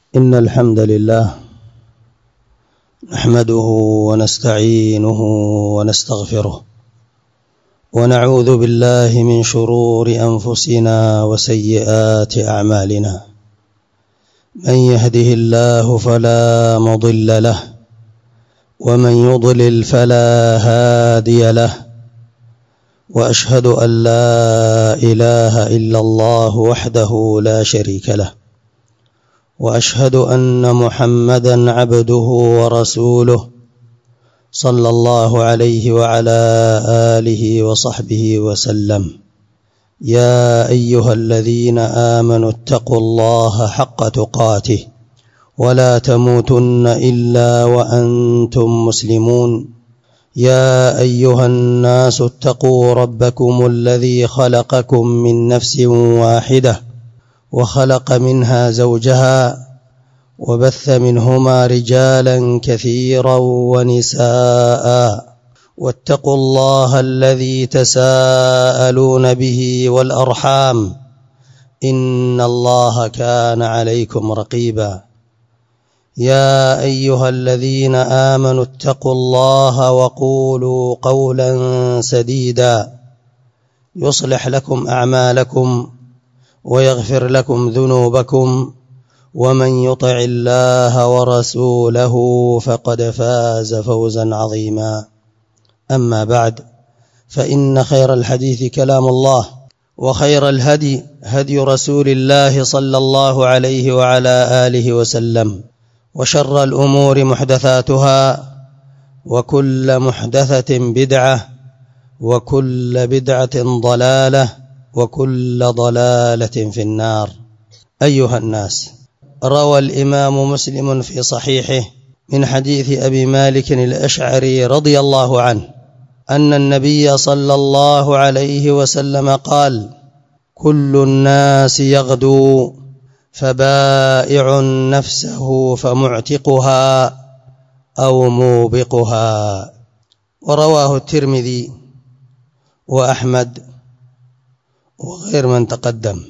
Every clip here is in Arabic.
إن الحمد لله نحمده ونستعينه ونستغفره ونعوذ بالله من شرور أنفسنا وسيئات أعمالنا. من يهده الله فلا مضل له ومن يضلل فلا هادي له، وأشهد أن لا إله إلا الله وحده لا شريك له، وأشهد أن محمدًا عبده ورسوله صلى الله عليه وعلى آله وصحبه وسلم. يا أيها الذين آمنوا اتقوا الله حق تقاته ولا تموتن إلا وأنتم مسلمون. يا أيها الناس اتقوا ربكم الذي خلقكم من نفس واحدة وخلق منها زوجها وبث منهما رجالا كثيرا ونساء، واتقوا الله الذي تساءلون به والأرحام إن الله كان عليكم رقيبا. يا أيها الذين آمنوا اتقوا الله وقولوا قولا سديدا يصلح لكم أعمالكم ويغفر لكم ذنوبكم، ومن يطع الله ورسوله فقد فاز فوزا عظيما. أما بعد، فإن خير الحديث كلام الله، وخير الهدي هدي رسول الله صلى الله عليه وعلى آله وسلم، وشر الأمور محدثاتها، وكل محدثة بدعة، وكل بدعة ضلالة، وكل ضلالة في النار. أيها الناس، روى الإمام مسلم في صحيحه من حديث أبي مالك الأشعري رضي الله عنه أن النبي صلى الله عليه وسلم قال: كل الناس يغدو فبائع نفسه فمعتقها أو موبقها. ورواه الترمذي وأحمد وغير من تقدم.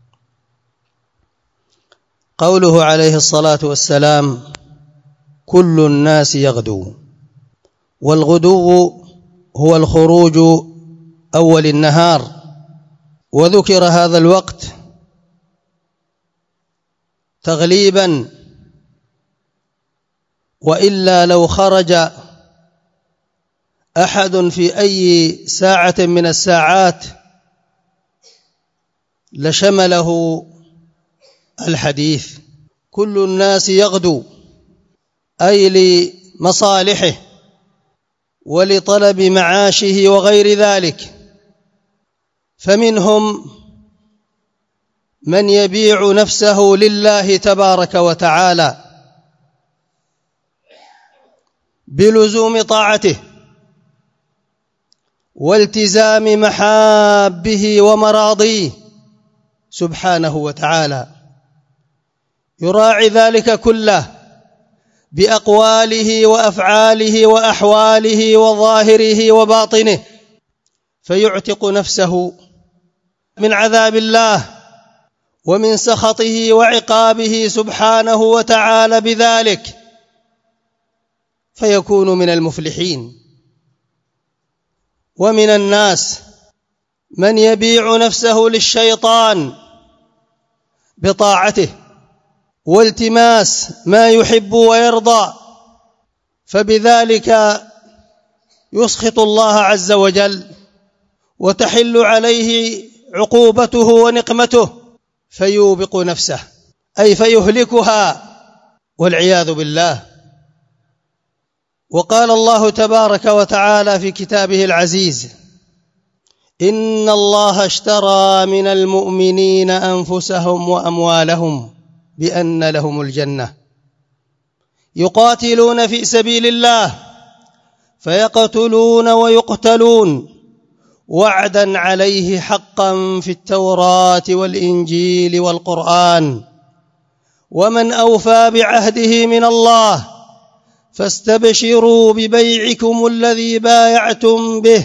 قوله عليه الصلاة والسلام: كل الناس يغدو، والغدو هو الخروج أول النهار، وذكر هذا الوقت تغليبا، وإلا لو خرج أحد في أي ساعة من الساعات لشمله الحديث. كل الناس يغدو أي لمصالحه ولطلب معاشه وغير ذلك، فمنهم من يبيع نفسه لله تبارك وتعالى بلزوم طاعته والتزام محابه ومراضيه سبحانه وتعالى، يراعي ذلك كله بأقواله وأفعاله وأحواله وظاهره وباطنه، فيعتق نفسه من عذاب الله ومن سخطه وعقابه سبحانه وتعالى بذلك، فيكون من المفلحين. ومن الناس من يبيع نفسه للشيطان بطاعته والتماس ما يحب ويرضى، فبذلك يسخط الله عز وجل وتحل عليه عقوبته ونقمته، فيوبق نفسه أي فيهلكها والعياذ بالله. وقال الله تبارك وتعالى في كتابه العزيز: إن الله اشترى من المؤمنين أنفسهم وأموالهم بأن لهم الجنة يقاتلون في سبيل الله فيقتلون ويقتلون وعدا عليه حقا في التوراة والإنجيل والقرآن، ومن أوفى بعهده من الله فاستبشروا ببيعكم الذي بايعتم به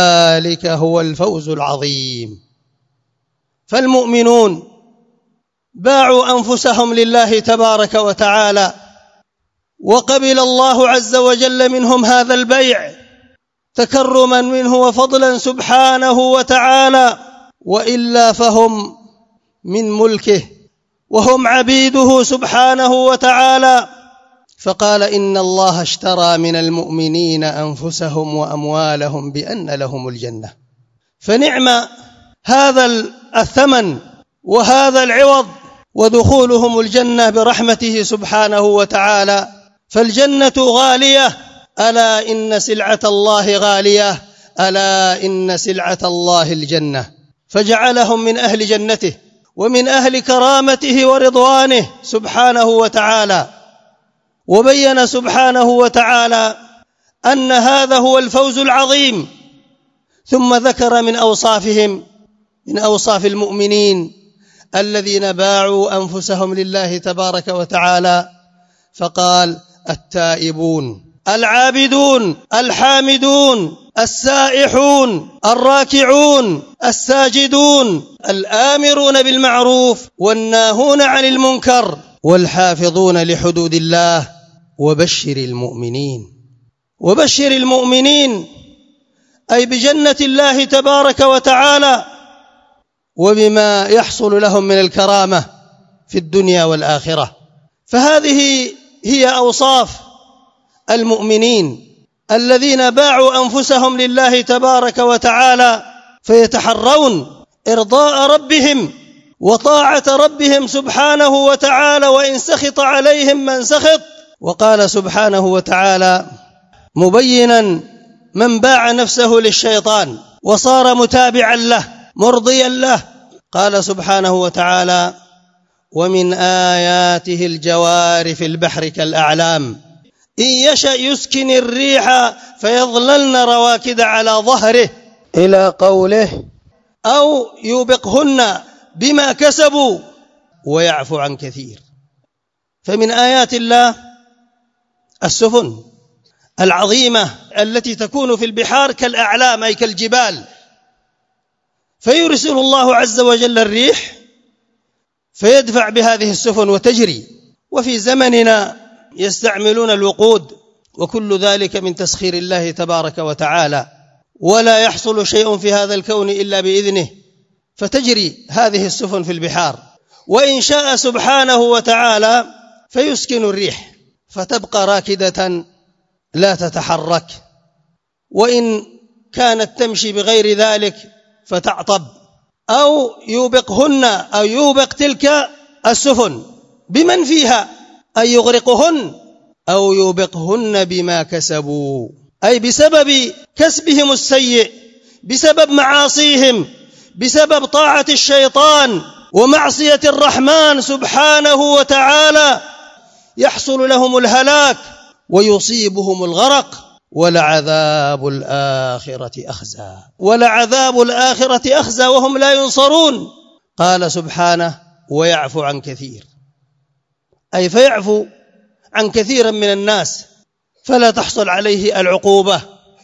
وذلك هو الفوز العظيم. فالمؤمنون باعوا أنفسهم لله تبارك وتعالى، وقبل الله عز وجل منهم هذا البيع تكرما منه وفضلا سبحانه وتعالى، وإلا فهم من ملكه وهم عبيده سبحانه وتعالى. فقال: إن الله اشترى من المؤمنين أنفسهم وأموالهم بأن لهم الجنة. فنعم هذا الثمن وهذا العوض، ودخولهم الجنة برحمته سبحانه وتعالى. فالجنة غالية، ألا إن سلعة الله غالية، ألا إن سلعة الله الجنة. فجعلهم من أهل جنته ومن أهل كرامته ورضوانه سبحانه وتعالى. وبين سبحانه وتعالى أن هذا هو الفوز العظيم، ثم ذكر من أوصافهم، من أوصاف المؤمنين الذين باعوا أنفسهم لله تبارك وتعالى، فقال: التائبون، العابدون، الحامدون، السائحون، الراكعون، الساجدون، الآمرون بالمعروف والناهون عن المنكر، والحافظون لحدود الله. وبشر المؤمنين. وبشر المؤمنين أي بجنة الله تبارك وتعالى، وبما يحصل لهم من الكرامة في الدنيا والآخرة. فهذه هي أوصاف المؤمنين الذين باعوا أنفسهم لله تبارك وتعالى، فيتحرون إرضاء ربهم وطاعة ربهم سبحانه وتعالى، وإن سخط عليهم من سخط. وقال سبحانه وتعالى مبينا من باع نفسه للشيطان وصار متابعا له مرضيا له، قال سبحانه وتعالى: ومن آياته الجوار في البحر كالأعلام إن يشأ يسكن الريح فيظللن رواكد على ظهره، إلى قوله: أو يوبقهن بما كسبوا ويعفو عن كثير. فمن آيات الله السفن العظيمة التي تكون في البحار كالأعلام أي كالجبال، فيرسل الله عز وجل الريح فيدفع بهذه السفن وتجري. وفي زمننا يستعملون الوقود، وكل ذلك من تسخير الله تبارك وتعالى، ولا يحصل شيء في هذا الكون إلا بإذنه، فتجري هذه السفن في البحار. وإن شاء سبحانه وتعالى فيسكن الريح فتبقى راكدة لا تتحرك، وإن كانت تمشي بغير ذلك فتعطب، أو يوبقهن أو يوبق تلك السفن بمن فيها أي يغرقهن، أو يوبقهن بما كسبوا أي بسبب كسبهم السيء، بسبب معاصيهم، بسبب طاعة الشيطان ومعصية الرحمن سبحانه وتعالى، يحصل لهم الهلاك ويصيبهم الغرق. ولعذاب الآخرة أخزى، ولعذاب الآخرة أخزى وهم لا ينصرون. قال سبحانه: ويعفو عن كثير، أي فيعفو عن كثير من الناس فلا تحصل عليه العقوبة،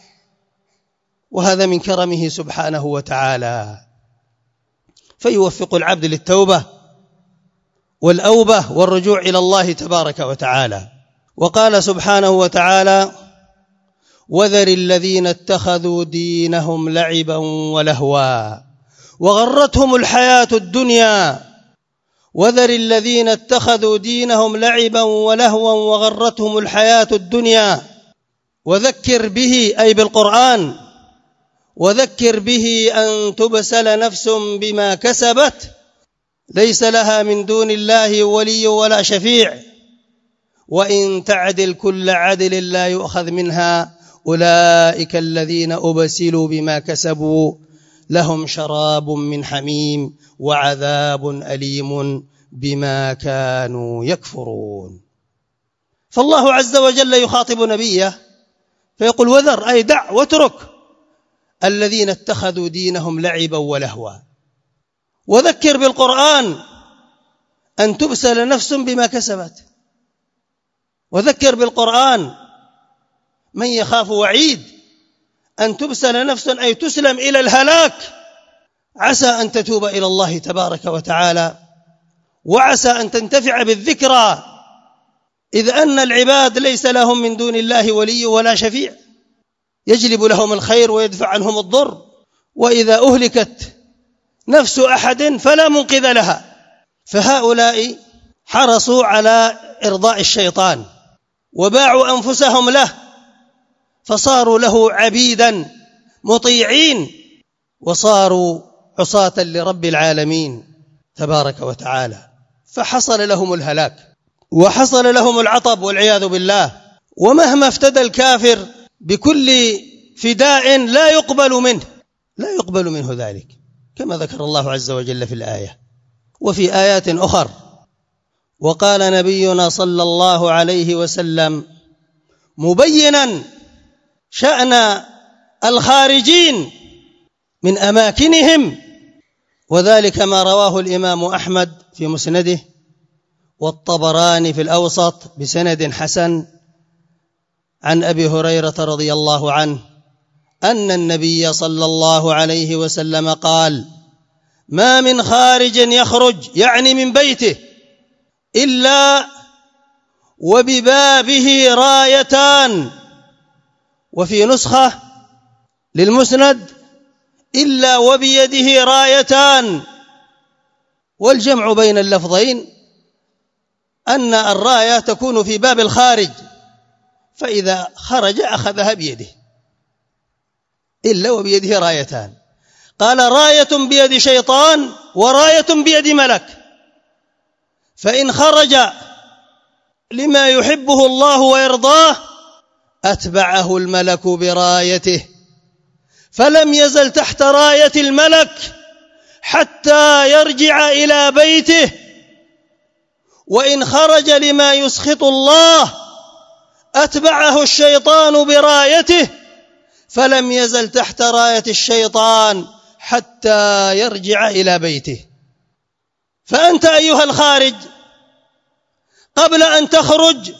وهذا من كرمه سبحانه وتعالى، فيوفق العبد للتوبة والأوبة والرجوع إلى الله تبارك وتعالى. وقال سبحانه وتعالى: وذر الذين اتخذوا دينهم لعبا ولهوا وغرتهم الحياة الدنيا، وذر الذين اتخذوا دينهم لعبا ولهوا وغرتهم الحياة الدنيا، وذكر به أي بالقرآن، وذكر به أن تبسل نفس بما كسبت ليس لها من دون الله ولي ولا شفيع، وإن تعدل كل عدل لا يؤخذ منها، أولئك الذين أبسلوا بما كسبوا لهم شراب من حميم وعذاب أليم بما كانوا يكفرون. فالله عز وجل يخاطب نبيه فيقول: وذر أي دع واترك الذين اتخذوا دينهم لعبا ولهوا، وذكر بالقرآن أن تبسل نفس بما كسبت، وذكر بالقرآن من يخاف وعيد أن تبسل نفس أي تسلم إلى الهلاك، عسى أن تتوب إلى الله تبارك وتعالى وعسى أن تنتفع بالذكرى، إذ أن العباد ليس لهم من دون الله ولي ولا شفيع يجلب لهم الخير ويدفع عنهم الضر، وإذا أهلكت نفس أحد فلا منقذ لها. فهؤلاء حرصوا على إرضاء الشيطان وباعوا أنفسهم له، فصاروا له عبيدا مطيعين، وصاروا عصاة لرب العالمين تبارك وتعالى، فحصل لهم الهلاك وحصل لهم العطب والعياذ بالله. ومهما افتدى الكافر بكل فداء لا يقبل منه ذلك، كما ذكر الله عز وجل في الآية. وفي آيات أخر وقال نبينا صلى الله عليه وسلم مبينا شأن الخارجين من أماكنهم، وذلك ما رواه الإمام أحمد في مسنده والطبراني في الأوسط بسند حسن عن أبي هريرة رضي الله عنه أن النبي صلى الله عليه وسلم قال: ما من خارج يخرج، يعني من بيته، إلا وببابه رايتان، وفي نسخة للمسند إلا وبيده رايتان. والجمع بين اللفظين أن الراية تكون في باب الخارج، فإذا خرج أخذها بيده، إلا وبيده رايتان. قال: راية بيد شيطان وراية بيد ملك، فإن خرج لما يحبه الله ويرضاه أتبعه الملك برايته، فلم يزل تحت راية الملك حتى يرجع إلى بيته. وإن خرج لما يسخط الله أتبعه الشيطان برايته، فلم يزل تحت راية الشيطان حتى يرجع إلى بيته. فأنت أيها الخارج قبل أن تخرج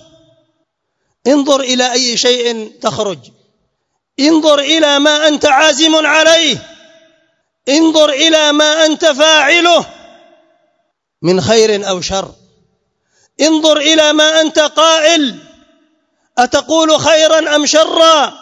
انظر إلى أي شيء تخرج، انظر إلى ما أنت عازم عليه، انظر إلى ما أنت فاعله من خير أو شر، انظر إلى ما أنت قائل، أتقول خيرا أم شرا،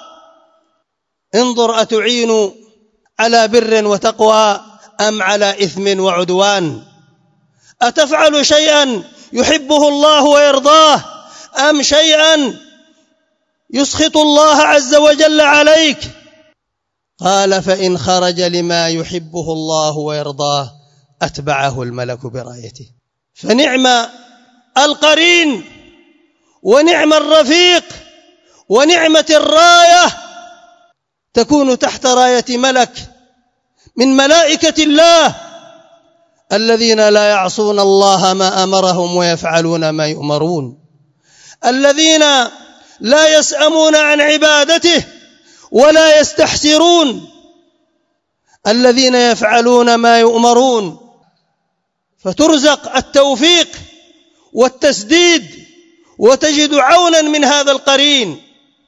انظر أتعين على بر وتقوى أم على إثم وعدوان، أتفعل شيئا يحبه الله ويرضاه أم شيئا يسخط الله عز وجل عليك. قال: فإن خرج لما يحبه الله ويرضاه أتبعه الملك برايته. فنعم القرين ونعم الرفيق ونعمة الراية تكون تحت راية ملك من ملائكة الله الذين لا يعصون الله ما أمرهم ويفعلون ما يؤمرون، الذين لا يسأمون عن عبادته ولا يستحسرون، الذين يفعلون ما يؤمرون. فترزق التوفيق والتسديد وتجد عونا من هذا القرين.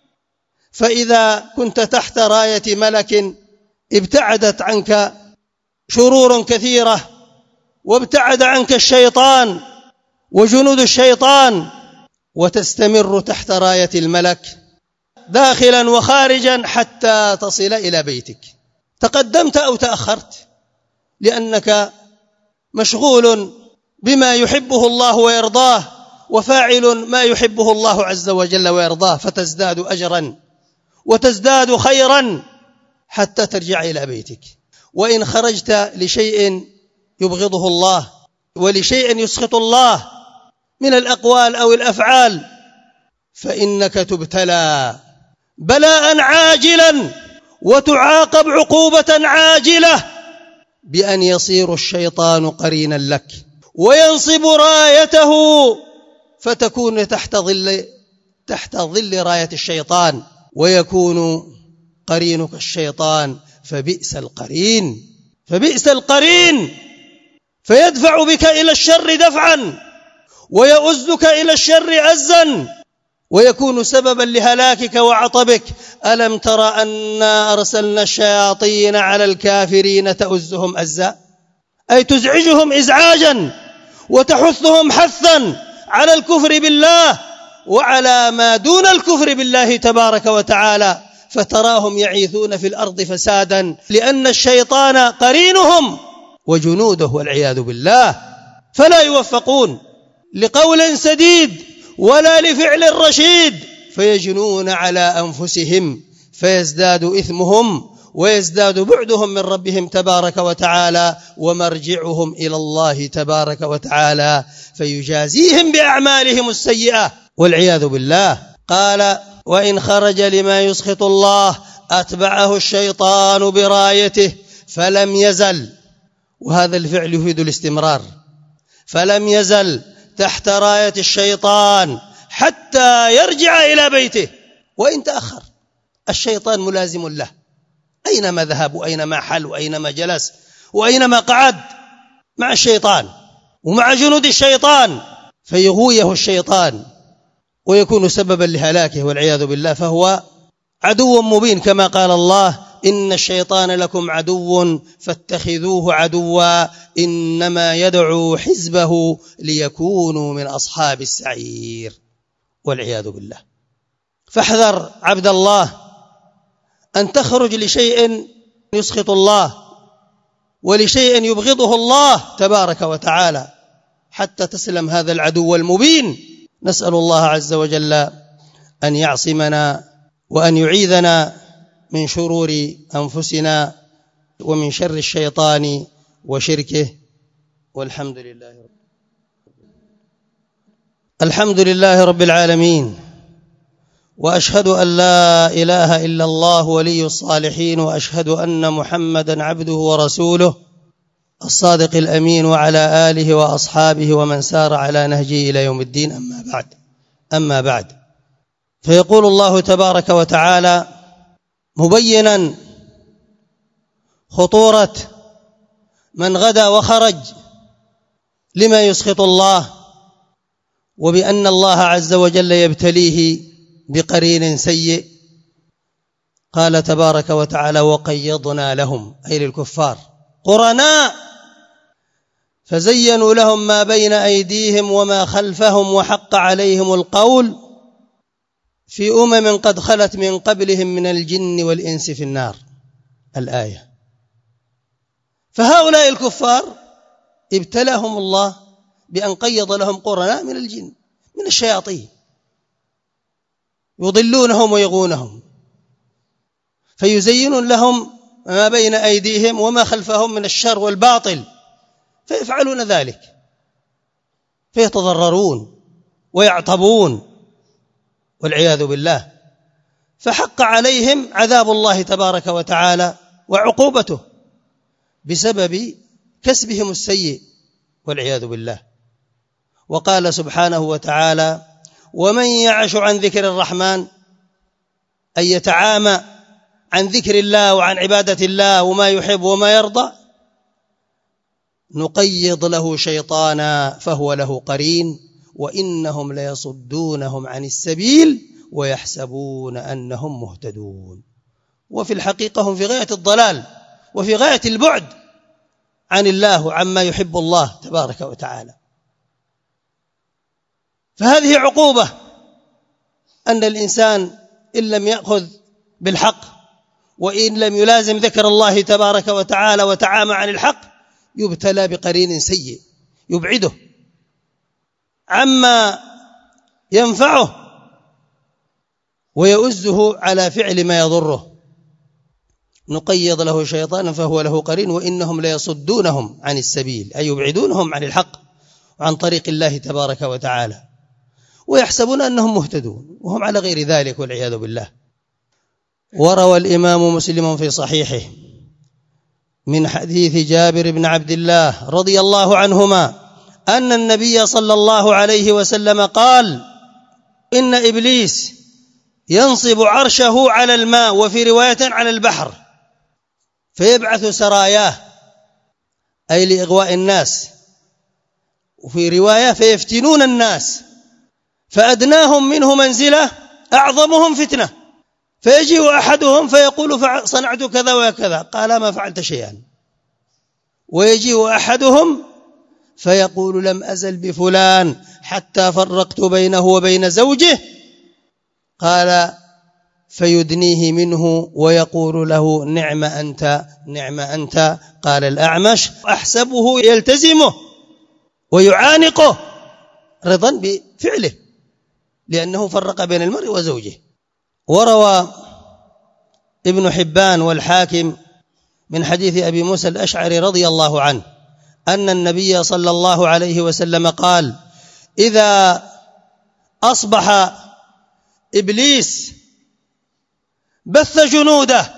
فإذا كنت تحت راية ملك ابتعدت عنك شرور كثيرة، وابتعد عنك الشيطان وجنود الشيطان، وتستمر تحت راية الملك داخلا وخارجا حتى تصل إلى بيتك. تقدمت أو تأخرت لأنك مشغول بما يحبه الله ويرضاه وفاعل ما يحبه الله عز وجل ويرضاه، فتزداد أجرا وتزداد خيرا حتى ترجع إلى بيتك. وإن خرجت لشيء يبغضه الله ولشيء يسخط الله من الأقوال أو الأفعال فإنك تبتلى بلاء عاجلا وتعاقب عقوبة عاجلة بأن يصير الشيطان قرينا لك وينصب رايته فتكون تحت ظل راية الشيطان، ويكون قرينك الشيطان. فبئس القرين فيدفع بك إلى الشر دفعا ويؤزك إلى الشر أزا ويكون سببا لهلاكك وعطبك. ألم تر أنا أرسلنا الشياطين على الكافرين تؤزهم أزا، أي تزعجهم إزعاجا وتحثهم حثا على الكفر بالله وعلى ما دون الكفر بالله تبارك وتعالى، فتراهم يعيثون في الأرض فسادا لأن الشيطان قرينهم وجنوده والعياذ بالله، فلا يوفقون لقول سديد ولا لفعل رشيد، فيجنون على أنفسهم فيزداد إثمهم ويزداد بعدهم من ربهم تبارك وتعالى، ومرجعهم إلى الله تبارك وتعالى فيجازيهم بأعمالهم السيئة والعياذ بالله. قال: وإن خرج لما يسخط الله أتبعه الشيطان برايته فلم يزل، وهذا الفعل يفيد الاستمرار، فلم يزل تحت راية الشيطان حتى يرجع إلى بيته، وإن تأخر الشيطان ملازم له أينما ذهب وأينما حل وأينما جلس وأينما قعد مع الشيطان ومع جنود الشيطان، فيغويه الشيطان ويكون سببا لهلاكه والعياذ بالله، فهو عدو مبين كما قال الله: إن الشيطان لكم عدو فاتخذوه عدوا إنما يدعو حزبه ليكونوا من أصحاب السعير والعياذ بالله. فاحذر عبد الله أن تخرج لشيء يسخط الله ولشيء يبغضه الله تبارك وتعالى حتى تسلم هذا العدو المبين. نسأل الله عز وجل أن يعصمنا وأن يعيذنا من شرور أنفسنا ومن شر الشيطان وشركه، والحمد لله رب العالمين، وأشهد أن لا إله إلا الله ولي الصالحين، وأشهد أن محمدا عبده ورسوله الصادق الأمين، وعلى آله وأصحابه ومن سار على نهجه إلى يوم الدين. أما بعد، فيقول الله تبارك وتعالى مبينا خطورة من غدا وخرج لما يسخط الله، وبأن الله عز وجل يبتليه بقرين سيء. قال تبارك وتعالى: وقيضنا لهم، أي للكفار، قرناء فزينوا لهم ما بين أيديهم وما خلفهم وحق عليهم القول في قد خلت من قبلهم من الجن والإنس في النار. الآية. فهؤلاء الكفار ابتلاهم الله بأن قيض لهم قرناء من الجن، من الشياطين، يضلونهم ويغونهم، فيزينون لهم ما بين أيديهم وما خلفهم من الشر والباطل، فيفعلون ذلك، فيتضررون ويعطبون والعياذ بالله، فحق عليهم عذاب الله تبارك وتعالى وعقوبته بسبب كسبهم السيء والعياذ بالله. وقال سبحانه وتعالى: ومن يعش عن ذكر الرحمن، أي يتعامى عن ذكر الله وعن عبادة الله وما يحب وما يرضى، نقيض له شيطانا فهو له قرين وإنهم ليصدونهم عن السبيل ويحسبون أنهم مهتدون. وفي الحقيقة هم في غاية الضلال وفي غاية البعد عن الله وعما يحب الله تبارك وتعالى. فهذه عقوبة، أن الإنسان إن لم يأخذ بالحق وإن لم يلازم ذكر الله تبارك وتعالى وتعامى عن الحق يبتلى بقرين سيء يبعده عما ينفعه ويؤزه على فعل ما يضره. نقيض له شيطانا فهو له قرين وإنهم ليصدونهم عن السبيل، أي يبعدونهم عن الحق وعن طريق الله تبارك وتعالى، ويحسبون أنهم مهتدون وهم على غير ذلك والعياذ بالله. وروى الإمام مسلم في صحيحه من حديث جابر بن عبد الله رضي الله عنهما أن النبي صلى الله عليه وسلم قال: إن إبليس ينصب عرشه على الماء، وفي رواية على البحر، فيبعث سراياه، أي لإغواء الناس، وفي رواية فيفتنون الناس، فأدناهم منه منزلة أعظمهم فتنة، فيجيء أحدهم فيقول صنعت كذا وكذا، قال ما فعلت شيئا، ويجيء أحدهم فيقول لم أزل بفلان حتى فرقت بينه وبين زوجه. قال فيدنيه منه ويقول له نعم أنت نعم أنت. قال الأعمش أحسبه يلتزمه ويعانقه رضا بفعله لأنه فرق بين المرء وزوجه. وروى ابن حبان والحاكم من حديث أبي موسى الأشعري رضي الله عنه أن النبي صلى الله عليه وسلم قال إذا أصبح إبليس بث جنوده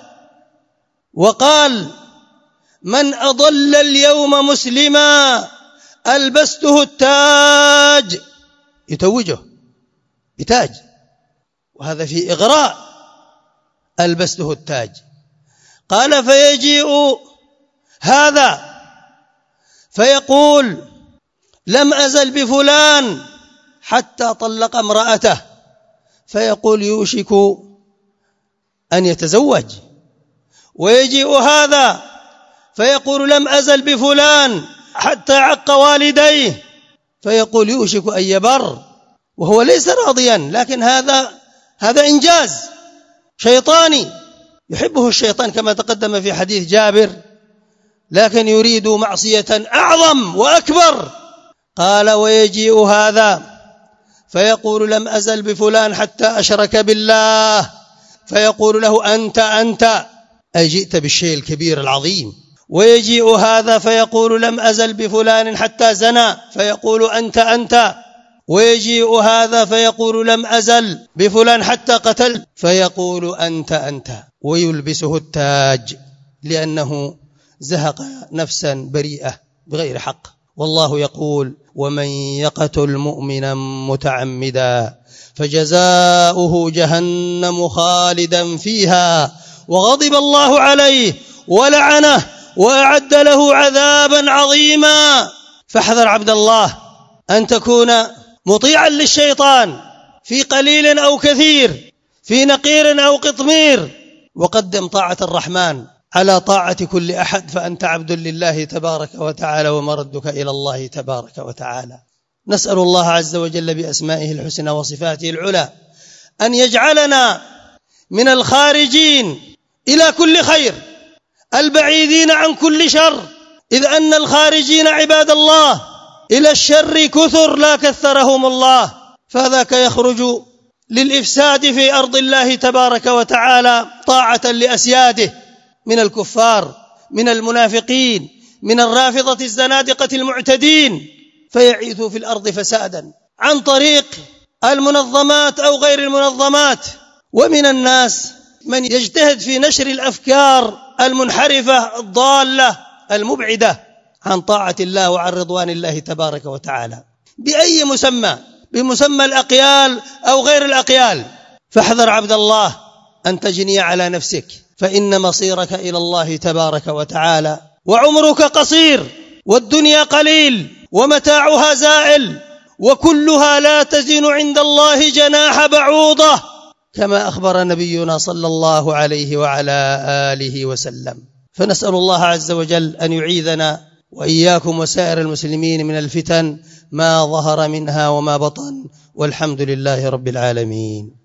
وقال من أضل اليوم مسلما ألبسته التاج، يتوجه بتاج، وهذا في إغراء، ألبسته التاج. قال فيجيء هذا فيقول لم أزل بفلان حتى طلق امرأته، فيقول يوشك أن يتزوج. ويجيء هذا فيقول لم أزل بفلان حتى عق والديه، فيقول يوشك أن يبر، وهو ليس راضيا، لكن هذا إنجاز شيطاني يحبه الشيطان كما تقدم في حديث جابر، لكن يريد معصية أعظم وأكبر. قال ويجيء هذا فيقول لم أزل بفلان حتى أشرك بالله، فيقول له أنت أي جئت بالشيء الكبير العظيم. ويجيء هذا فيقول لم أزل بفلان حتى زنى، فيقول أنت. ويجيء هذا فيقول لم أزل بفلان حتى قتل، فيقول أنت. ويلبسه التاج لأنه زهق نفسا بريئة بغير حق. والله يقول ومن يقتل مؤمنا متعمدا فجزاؤه جهنم خالدا فيها وغضب الله عليه ولعنه وأعد له عذابا عظيما. فاحذر عبد الله أن تكون مطيعا للشيطان في قليل أو كثير، في نقير أو قطمير، وقدم طاعة الرحمن على طاعة كل أحد، فأنت عبد لله تبارك وتعالى ومردك إلى الله تبارك وتعالى. نسأل الله عز وجل بأسمائه الحسنى وصفاته العلى أن يجعلنا من الخارجين إلى كل خير البعيدين عن كل شر، إذ أن الخارجين عباد الله إلى الشر كثر لا كثرهم الله، فذاك يخرج للإفساد في أرض الله تبارك وتعالى طاعة لأسياده من الكفار، من المنافقين، من الرافضة الزنادقة المعتدين، فيعيث في الأرض فسادا عن طريق المنظمات أو غير المنظمات. ومن الناس من يجتهد في نشر الأفكار المنحرفة الضالة المبعدة عن طاعة الله وعن رضوان الله تبارك وتعالى بأي مسمى، بمسمى الأقيال أو غير الأقيال. فاحذر عبد الله أن تجني على نفسك، فإن مصيرك إلى الله تبارك وتعالى، وعمرك قصير، والدنيا قليل، ومتاعها زائل، وكلها لا تزن عند الله جناح بعوضة، كما أخبر نبينا صلى الله عليه وعلى آله وسلم. فنسأل الله عز وجل أن يعيذنا وإياكم وسائر المسلمين من الفتن ما ظهر منها وما بطن، والحمد لله رب العالمين.